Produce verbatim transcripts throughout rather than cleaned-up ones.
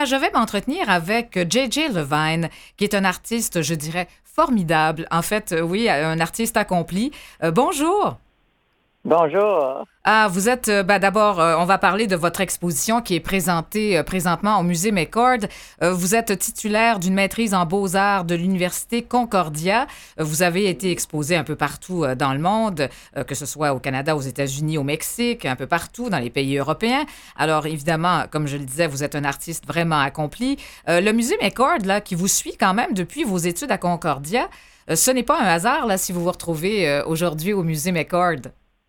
Je vais m'entretenir avec J J Levine, qui est un artiste, je dirais, formidable. En fait, euh, oui, un artiste accompli. Euh, bonjour. Bonjour. Ah, vous êtes, euh, ben, d'abord, euh, on va parler de votre exposition qui est présentée euh, présentement au Musée McCord. Euh, vous êtes titulaire d'une maîtrise en beaux-arts de l'Université Concordia. Euh, vous avez été exposé un peu partout euh, dans le monde, euh, que ce soit au Canada, aux États-Unis, au Mexique, un peu partout dans les pays européens. Alors, évidemment, comme je le disais, vous êtes un artiste vraiment accompli. Euh, le Musée McCord, là, qui vous suit quand même depuis vos études à Concordia, euh, ce n'est pas un hasard, là, si vous vous retrouvez euh, aujourd'hui au Musée McCord.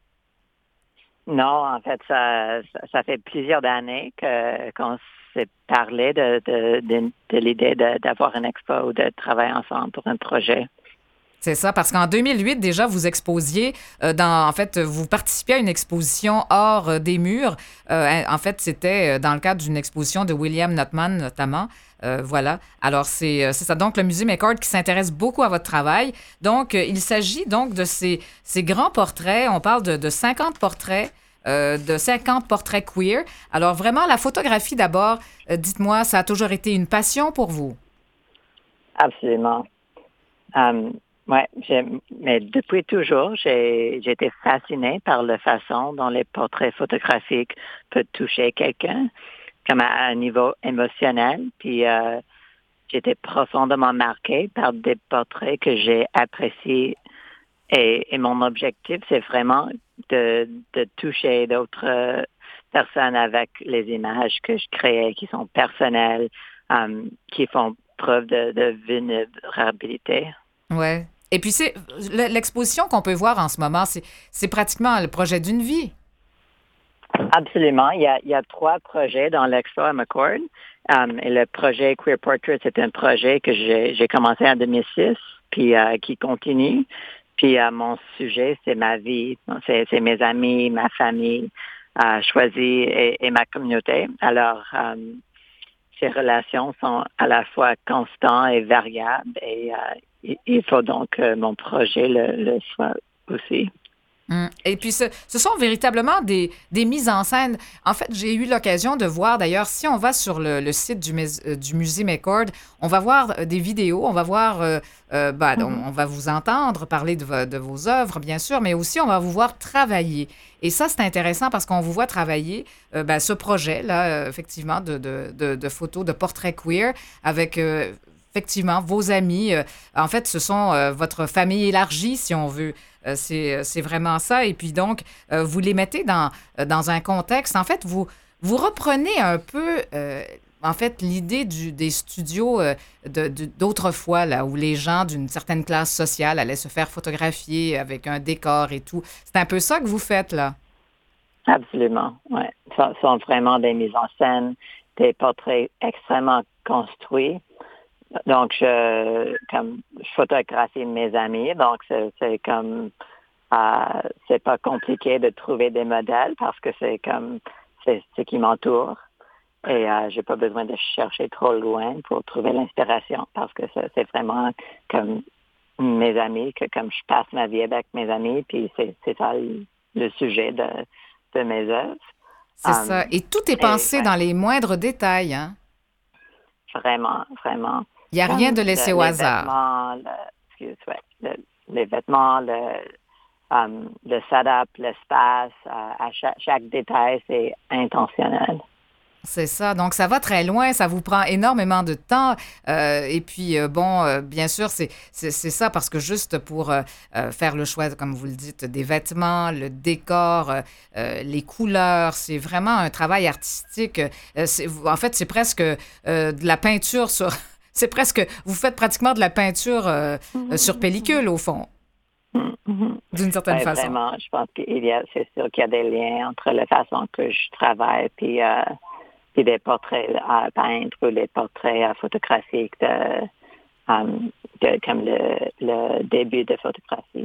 Non, en fait, ça, ça, ça fait plusieurs années que qu'on s'est parlé de, de, de, de l'idée de- d'avoir une expo ou de travailler ensemble pour un projet. C'est ça, parce qu'en deux mille huit, déjà, vous exposiez euh, dans, en fait, vous participiez à une exposition hors euh, des murs. Euh, en fait, c'était euh, dans le cadre d'une exposition de William Notman, notamment. Euh, voilà. Alors, c'est euh, c'est ça. Donc, le Musée McCord qui s'intéresse beaucoup à votre travail. Donc, euh, il s'agit donc de ces, ces grands portraits. On parle de, de cinquante portraits, euh, de cinquante portraits queer. Alors, vraiment, la photographie d'abord, euh, dites-moi, ça a toujours été une passion pour vous? Absolument. Um, ouais, j'ai- mais depuis toujours, j'ai j'ai été fascinée par la façon dont les portraits photographiques peuvent toucher quelqu'un, comme à un niveau émotionnel. Puis euh, j'ai été profondément marquée par des portraits que j'ai appréciés. Et, et mon objectif, c'est vraiment de, de toucher d'autres euh, personnes avec les images que je crée, qui sont personnelles, euh, qui font preuve de, de vulnérabilité. Ouais. Et puis, c'est le- l'exposition qu'on peut voir en ce moment, c'est c'est pratiquement le projet d'une vie. Absolument. Il y a, il y a trois projets dans l'Expo à McCord. Um, et le projet Queer Portrait, c'est un projet que j'ai j'ai commencé en deux mille six, puis euh, qui continue. Puis euh, mon sujet, c'est ma vie, c'est c'est mes amis, ma famille euh, choisie et, et ma communauté. Alors, um, ces relations sont à la fois constantes et variables, et euh, il il faut donc que mon projet le, le soit aussi. Mm. Et puis, ce, ce sont véritablement des, des mises en scène. En fait, j'ai eu l'occasion de voir, d'ailleurs, si on va sur le, le site du, mus- euh, du musée McCord, on va voir euh, des vidéos, on va voir, euh, euh, ben, on, on va vous entendre parler de, vo- de vos œuvres, bien sûr, mais aussi on va vous voir travailler. Et ça, c'est intéressant parce qu'on vous voit travailler euh, ben, ce projet-là, euh, effectivement, de, de, de, de photos, de portraits queer avec... euh, effectivement, vos amis. Euh, en fait, ce sont euh, votre famille élargie, si on veut. Euh, c'est, euh, c'est vraiment ça. Et puis donc, euh, vous les mettez dans, euh, dans un contexte. En fait, vous, vous reprenez un peu, euh, en fait, l'idée du, des studios euh, de, de- d'autrefois, là, où les gens d'une certaine classe sociale allaient se faire photographier avec un décor et tout. C'est un peu ça que vous faites, là. Absolument, ouais. Ce sont vraiment des mises en scène, des portraits extrêmement construits. Donc, je, comme, je photographie mes amis, donc c'est, c'est comme, euh, c'est pas compliqué de trouver des modèles parce que c'est comme, c'est ce qui m'entoure. Et euh, j'ai pas besoin de chercher trop loin pour trouver l'inspiration parce que c'est, c'est vraiment comme mes amis, que comme je passe ma vie avec mes amis, puis c'est, c'est ça le, le sujet de, de mes œuvres. C'est Um, ça. Et tout est et pensé ouais, dans les moindres détails, hein? vraiment, vraiment. Il n'y a rien Comme de laissé le- au les hasard. vêtements, le, excuse, ouais, le- les vêtements, le, um, le setup, l'espace, euh, à chaque, chaque détail, c'est intentionnel. C'est ça. Donc, ça va très loin. Ça vous prend énormément de temps. Euh, et puis, euh, bon, euh, bien sûr, c'est, c'est, c'est ça parce que juste pour euh, euh, faire le choix, comme vous le dites, des vêtements, le décor, euh, euh, les couleurs, c'est vraiment un travail artistique. Euh, c'est, en fait, c'est presque euh, de la peinture sur... C'est presque... Vous faites pratiquement de la peinture euh, euh, sur pellicule, au fond, Mhm, mhm. d'une certaine Ouais, façon. vraiment, je pense qu'il y a, c'est sûr qu'il y a des liens entre la façon que je travaille puis, euh, puis des portraits à peindre ou les portraits euh, photographiques de, um, de- comme le, le début de photographie.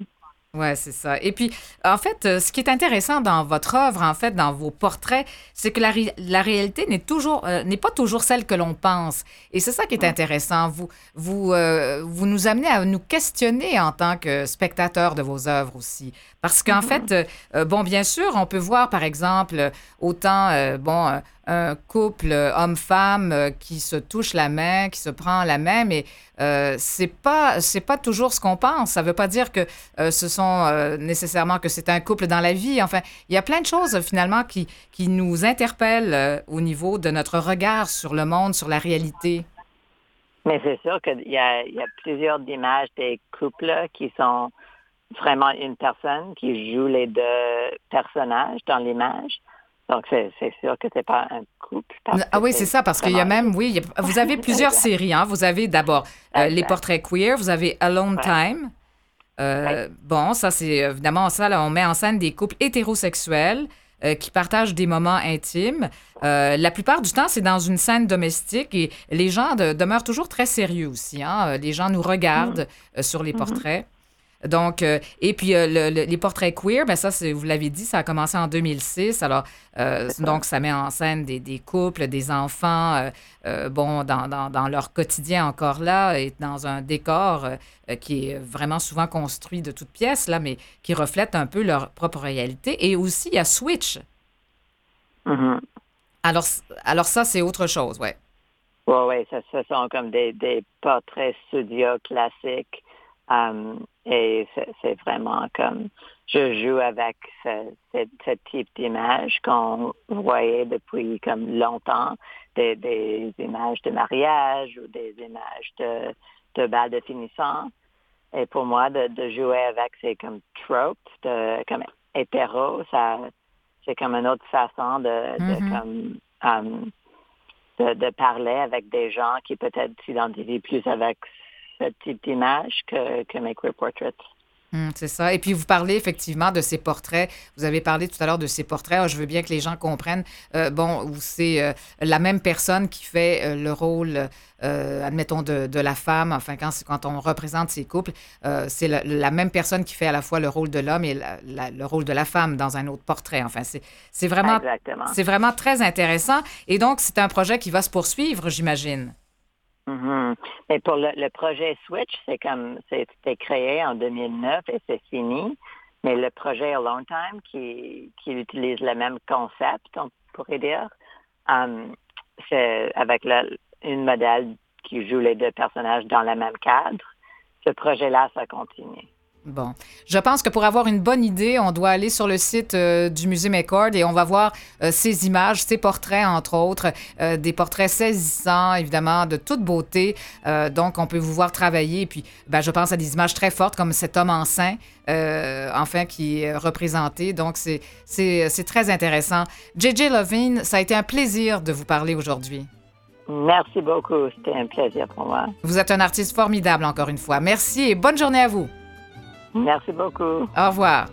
Ouais, c'est ça. Et puis, en fait, euh, ce qui est intéressant dans votre œuvre, en fait, dans vos portraits, c'est que la, ré- la réalité n'est toujours, euh, n'est pas toujours celle que l'on pense. Et c'est ça qui est Mm. intéressant. Vous, vous, euh, vous nous amenez à nous questionner en tant que spectateurs de vos œuvres aussi. Parce qu'en Mhm. fait, euh, euh, bon, bien sûr, on peut voir, par exemple, euh, autant, euh, bon, euh, un couple euh, homme-femme euh, qui se touche la main, qui se prend la main, mais euh, c'est pas, c'est pas toujours ce qu'on pense. Ça veut pas dire que euh, ce sont euh, nécessairement que c'est un couple dans la vie. Enfin, il y a plein de choses euh, finalement qui, qui nous interpellent euh, au niveau de notre regard sur le monde, sur la réalité. Mais c'est sûr qu'il y a, il y a plusieurs images des couples là, qui sont vraiment une personne qui joue les deux personnages dans l'image. Donc, c'est, c'est sûr que c'est pas un couple parce Ah que oui, c'est c'est ça, parce qu'il y a vraiment... même, oui, il y a- vous avez plusieurs exact, séries. Hein. Vous avez d'abord euh, les exact. portraits queer, vous avez Alone Ouais, Time. ouais. Euh, bon, ça, c'est euh, évidemment ça, là, on met en scène des couples hétérosexuels euh, qui partagent des moments intimes. Euh, la plupart du temps, c'est dans une scène domestique et les gens de- demeurent toujours très sérieux aussi. Hein. Euh, Les gens nous Mhm, regardent euh, sur les mhm. portraits. Donc, euh, et puis euh, le- le- les portraits queer, ben ça, c'est, vous l'avez dit, ça a commencé en deux mille six. Alors, euh, C'est ça. donc, ça met en scène des, des couples, des enfants, euh, euh, bon, dans, dans, dans leur quotidien encore là, et dans un décor euh, euh, qui est vraiment souvent construit de toutes pièces, là, mais qui reflète un peu leur propre réalité. Et aussi, il y a Switch. Mhm. Alors, c- alors ça, c'est autre chose, ouais. Ouais, ouais, ça, ce sont comme des, des portraits studio classiques. Um, et c'est, c'est vraiment comme, je joue avec ce, ce, ce type d'image qu'on voyait depuis comme longtemps, des, des images de mariage ou des images de, de bal de finissant. Et pour moi, de, de jouer avec ces comme tropes, de, comme hétéro, ça, c'est comme une autre façon de, de Mhm. comme, um, de, de parler avec des gens qui peut-être s'identifient plus avec ce type d'image que, que mes queer portraits. Hum, c'est ça. Et puis, vous parlez effectivement de ces portraits. Vous avez parlé tout à l'heure de ces portraits. Ah, je veux bien que les gens comprennent, euh, bon, où c'est euh, la même personne qui fait euh, le rôle, euh, admettons, de, de la femme. Enfin, quand, c'est- quand on représente ces couples, euh, c'est la, la même personne qui fait à la fois le rôle de l'homme et la- la- le rôle de la femme dans un autre portrait. Enfin, c'est, c'est vraiment, Exactement. c'est vraiment très intéressant. Et donc, c'est un projet qui va se poursuivre, j'imagine. Mhm. Et pour le, le projet Switch, c'est comme c'était créé en deux mille neuf et c'est fini. Mais le projet Alone Time, qui, qui utilise le même concept, on pourrait dire, um, c'est avec la, une modèle qui joue les deux personnages dans le même cadre. Ce projet-là, ça continue. Bon, je pense que pour avoir une bonne idée, on doit aller sur le site euh, du Musée McCord et on va voir euh, ces images, ces portraits, entre autres, euh, des portraits saisissants, évidemment, de toute beauté. Euh, donc, on peut vous voir travailler. Et puis, ben, je pense à des images très fortes comme cet homme enceint, euh, enfin, qui est représenté. Donc, c'est, c'est, c'est très intéressant. J J. Levine, ça a été un plaisir de vous parler aujourd'hui. Merci beaucoup. C'était un plaisir pour moi. Vous êtes un artiste formidable, encore une fois. Merci et bonne journée à vous. Merci beaucoup. Au revoir.